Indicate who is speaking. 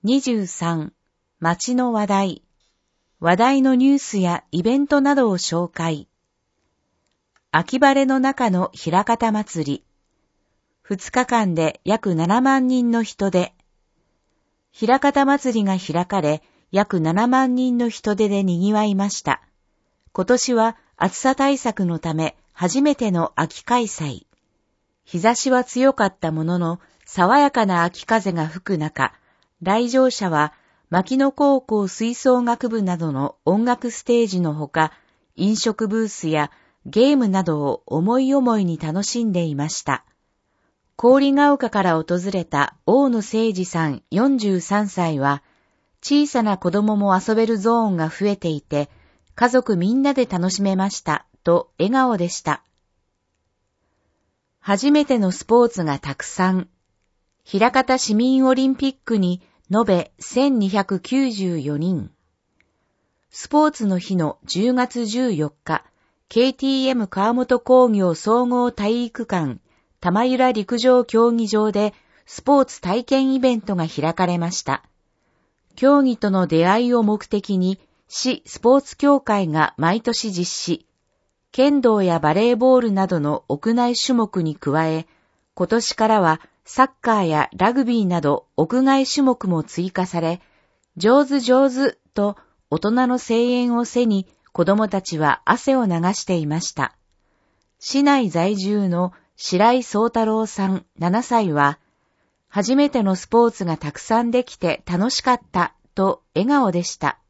Speaker 1: 23、街の話題。話題のニュースやイベントなどを紹介。秋晴れの中の枚方祭り。2日間で約7万人の人出。枚方祭りが開かれ、約7万人の人出で賑わいました。今年は暑さ対策のため初めての秋開催。日差しは強かったものの、爽やかな秋風が吹く中、来場者は牧野高校吹奏楽部などの音楽ステージのほか、飲食ブースやゲームなどを思い思いに楽しんでいました。郡ヶ丘から訪れた大野誠二さん43歳は、小さな子供も遊べるゾーンが増えていて、家族みんなで楽しめましたと笑顔でした。初めてのスポーツがたくさん。枚方市民オリンピックに延べ1294人。スポーツの日の10月14日、KTM 川本工業総合体育館玉浦陸上競技場でスポーツ体験イベントが開かれました。競技との出会いを目的に市スポーツ協会が毎年実施。剣道やバレーボールなどの屋内種目に加え、今年からはサッカーやラグビーなど屋外種目も追加され、上手上手と大人の声援を背に子供たちは汗を流していました。市内在住の白井宗太郎さん7歳は、初めてのスポーツがたくさんできて楽しかったと笑顔でした。